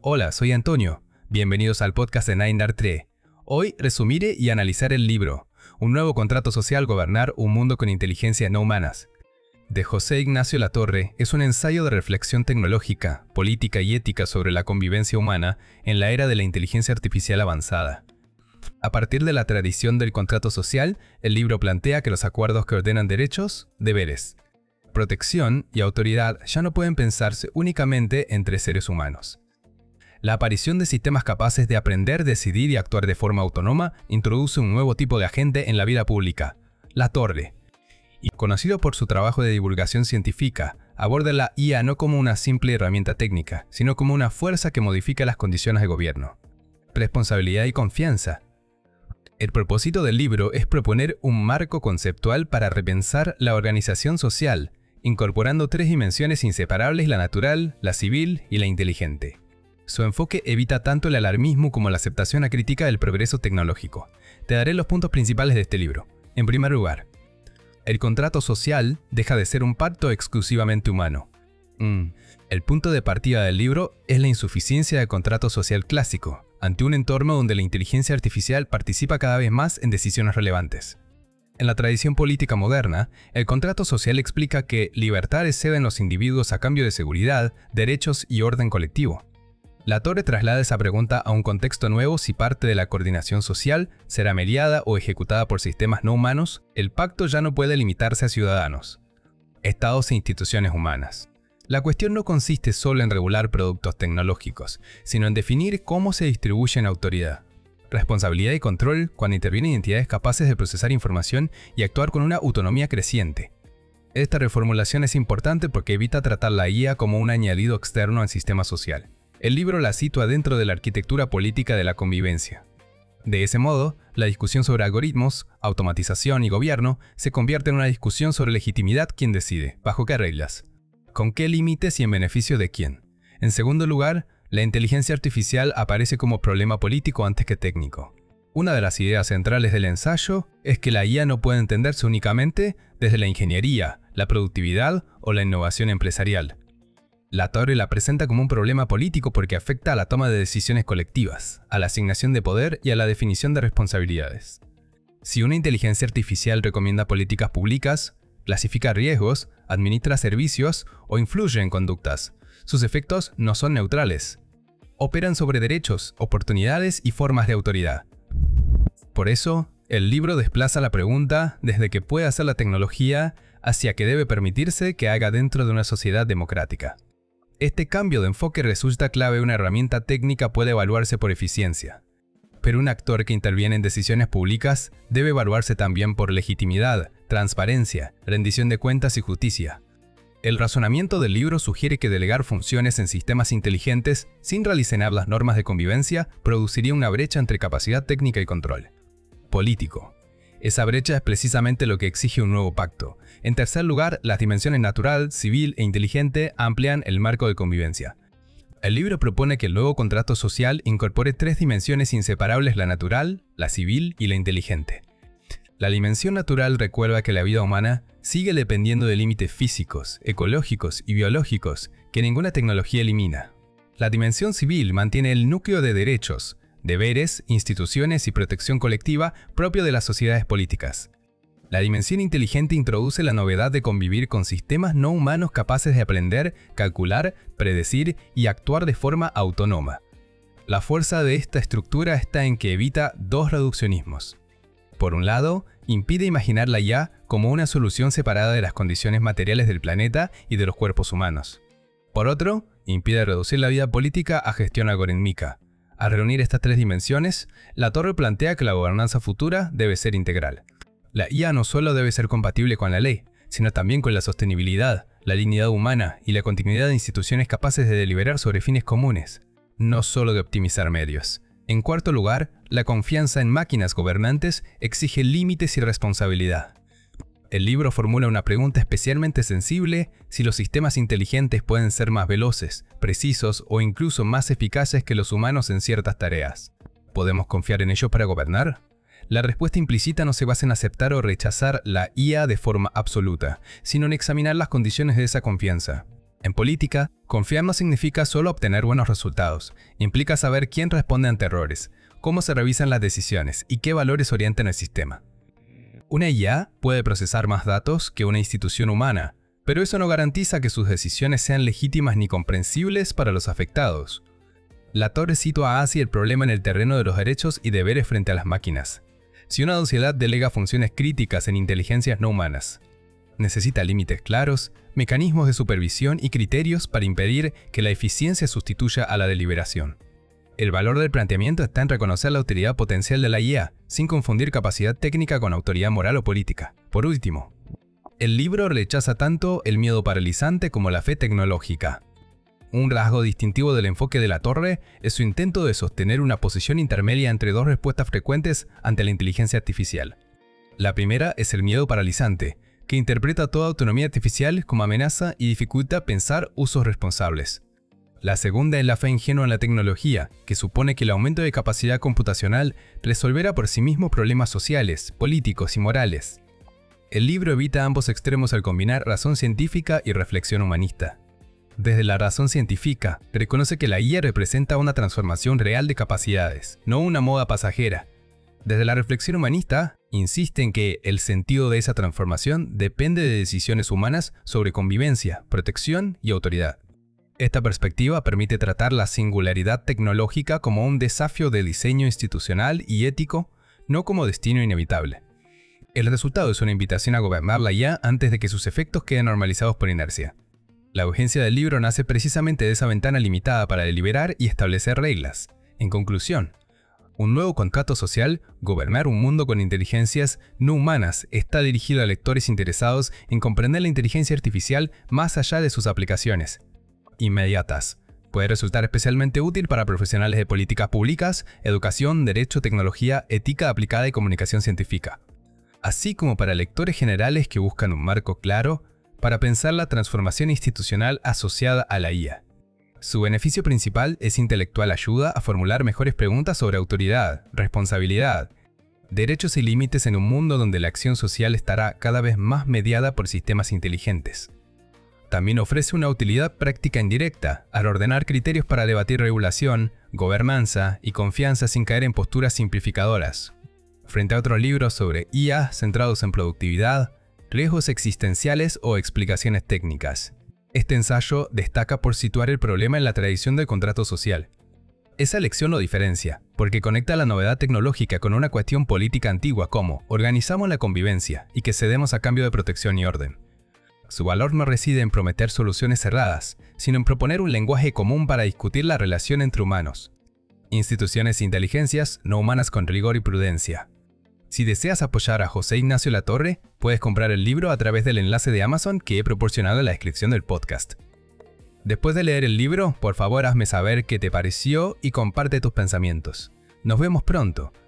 Hola, soy Antonio. Bienvenidos al podcast de 9Dart3. Hoy resumiré y analizar el libro Un nuevo contrato social, gobernar un mundo con inteligencia no humanas, de José Ignacio Latorre. Es un ensayo de reflexión tecnológica, política y ética sobre la convivencia humana en la era de la inteligencia artificial avanzada. A partir de la tradición del contrato social, el libro plantea que los acuerdos que ordenan derechos, deberes, protección y autoridad ya no pueden pensarse únicamente entre seres humanos. La aparición de sistemas capaces de aprender, decidir y actuar de forma autónoma introduce un nuevo tipo de agente en la vida pública, Latorre. Y conocido por su trabajo de divulgación científica, aborda la IA no como una simple herramienta técnica, sino como una fuerza que modifica las condiciones de gobierno. Responsabilidad y confianza. El propósito del libro es proponer un marco conceptual para repensar la organización social, incorporando tres dimensiones inseparables: la natural, la civil y la inteligente. Su enfoque evita tanto el alarmismo como la aceptación acrítica del progreso tecnológico. Te daré los puntos principales de este libro. En primer lugar, el contrato social deja de ser un pacto exclusivamente humano. El punto de partida del libro es la insuficiencia del contrato social clásico, ante un entorno donde la inteligencia artificial participa cada vez más en decisiones relevantes. En la tradición política moderna, el contrato social explica que libertades ceden los individuos a cambio de seguridad, derechos y orden colectivo. Latorre traslada esa pregunta a un contexto nuevo: si parte de la coordinación social será mediada o ejecutada por sistemas no humanos. El pacto ya no puede limitarse a ciudadanos, estados e instituciones humanas. La cuestión no consiste solo en regular productos tecnológicos, sino en definir cómo se distribuyen autoridad, responsabilidad y control cuando intervienen entidades capaces de procesar información y actuar con una autonomía creciente. Esta reformulación es importante porque evita tratar la IA como un añadido externo al sistema social. El libro la sitúa dentro de la arquitectura política de la convivencia. De ese modo, la discusión sobre algoritmos, automatización y gobierno se convierte en una discusión sobre legitimidad: quién decide, bajo qué reglas, con qué límites y en beneficio de quién. En segundo lugar, la inteligencia artificial aparece como problema político antes que técnico. Una de las ideas centrales del ensayo es que la IA no puede entenderse únicamente desde la ingeniería, la productividad o la innovación empresarial. Latorre la presenta como un problema político porque afecta a la toma de decisiones colectivas, a la asignación de poder y a la definición de responsabilidades. Si una inteligencia artificial recomienda políticas públicas, clasifica riesgos, administra servicios o influye en conductas, sus efectos no son neutrales. Operan sobre derechos, oportunidades y formas de autoridad. Por eso, el libro desplaza la pregunta desde qué puede hacer la tecnología hacia qué debe permitirse que haga dentro de una sociedad democrática. Este cambio de enfoque resulta clave. Una herramienta técnica puede evaluarse por eficiencia, pero un actor que interviene en decisiones públicas debe evaluarse también por legitimidad, transparencia, rendición de cuentas y justicia. El razonamiento del libro sugiere que delegar funciones en sistemas inteligentes sin realizar las normas de convivencia produciría una brecha entre capacidad técnica y control político. Esa brecha es precisamente lo que exige un nuevo pacto. En tercer lugar, las dimensiones natural, civil e inteligente amplían el marco de convivencia. El libro propone que el nuevo contrato social incorpore tres dimensiones inseparables: la natural, la civil y la inteligente. La dimensión natural recuerda que la vida humana sigue dependiendo de límites físicos, ecológicos y biológicos que ninguna tecnología elimina. La dimensión civil mantiene el núcleo de derechos, deberes, instituciones y protección colectiva propio de las sociedades políticas. La dimensión inteligente introduce la novedad de convivir con sistemas no humanos capaces de aprender, calcular, predecir y actuar de forma autónoma. La fuerza de esta estructura está en que evita dos reduccionismos. Por un lado, impide imaginar la IA como una solución separada de las condiciones materiales del planeta y de los cuerpos humanos. Por otro, impide reducir la vida política a gestión algorítmica. Al reunir estas tres dimensiones, Latorre plantea que la gobernanza futura debe ser integral. La IA no solo debe ser compatible con la ley, sino también con la sostenibilidad, la dignidad humana y la continuidad de instituciones capaces de deliberar sobre fines comunes, no solo de optimizar medios. En cuarto lugar, la confianza en máquinas gobernantes exige límites y responsabilidad. El libro formula una pregunta especialmente sensible: si los sistemas inteligentes pueden ser más veloces, precisos o incluso más eficaces que los humanos en ciertas tareas. ¿Podemos confiar en ellos para gobernar? La respuesta implícita no se basa en aceptar o rechazar la IA de forma absoluta, sino en examinar las condiciones de esa confianza. En política, confiar no significa solo obtener buenos resultados, implica saber quién responde ante errores, cómo se revisan las decisiones y qué valores orientan el sistema. Una IA puede procesar más datos que una institución humana, pero eso no garantiza que sus decisiones sean legítimas ni comprensibles para los afectados. Latorre sitúa así el problema en el terreno de los derechos y deberes frente a las máquinas. Si una sociedad delega funciones críticas en inteligencias no humanas, necesita límites claros, mecanismos de supervisión y criterios para impedir que la eficiencia sustituya a la deliberación. El valor del planteamiento está en reconocer la utilidad potencial de la IA, sin confundir capacidad técnica con autoridad moral o política. Por último, el libro rechaza tanto el miedo paralizante como la fe tecnológica. Un rasgo distintivo del enfoque de Latorre es su intento de sostener una posición intermedia entre dos respuestas frecuentes ante la inteligencia artificial. La primera es el miedo paralizante, que interpreta toda autonomía artificial como amenaza y dificulta pensar usos responsables. La segunda es la fe ingenua en la tecnología, que supone que el aumento de capacidad computacional resolverá por sí mismo problemas sociales, políticos y morales. El libro evita ambos extremos al combinar razón científica y reflexión humanista. Desde la razón científica, reconoce que la IA representa una transformación real de capacidades, no una moda pasajera. Desde la reflexión humanista, insiste en que el sentido de esa transformación depende de decisiones humanas sobre convivencia, protección y autoridad. Esta perspectiva permite tratar la singularidad tecnológica como un desafío de diseño institucional y ético, no como destino inevitable. El resultado es una invitación a gobernar la IA antes de que sus efectos queden normalizados por inercia. La urgencia del libro nace precisamente de esa ventana limitada para deliberar y establecer reglas. En conclusión, un nuevo contrato social, gobernar un mundo con inteligencias no humanas, está dirigido a lectores interesados en comprender la inteligencia artificial más allá de sus aplicaciones inmediatas. Puede resultar especialmente útil para profesionales de políticas públicas, educación, derecho, tecnología, ética aplicada y comunicación científica, así como para lectores generales que buscan un marco claro para pensar la transformación institucional asociada a la IA. Su beneficio principal es intelectual ayuda a formular mejores preguntas sobre autoridad, responsabilidad, derechos y límites en un mundo donde la acción social estará cada vez más mediada por sistemas inteligentes. También ofrece una utilidad práctica indirecta al ordenar criterios para debatir regulación, gobernanza y confianza sin caer en posturas simplificadoras. Frente a otros libros sobre IA centrados en productividad, riesgos existenciales o explicaciones técnicas, este ensayo destaca por situar el problema en la tradición del contrato social. Esa elección lo diferencia, porque conecta la novedad tecnológica con una cuestión política antigua como organizamos la convivencia y que cedemos a cambio de protección y orden. Su valor no reside en prometer soluciones cerradas, sino en proponer un lenguaje común para discutir la relación entre humanos. Instituciones e inteligencias no humanas con rigor y prudencia. Si deseas apoyar a José Ignacio Latorre, puedes comprar el libro a través del enlace de Amazon que he proporcionado en la descripción del podcast. Después de leer el libro, por favor hazme saber qué te pareció y comparte tus pensamientos. Nos vemos pronto.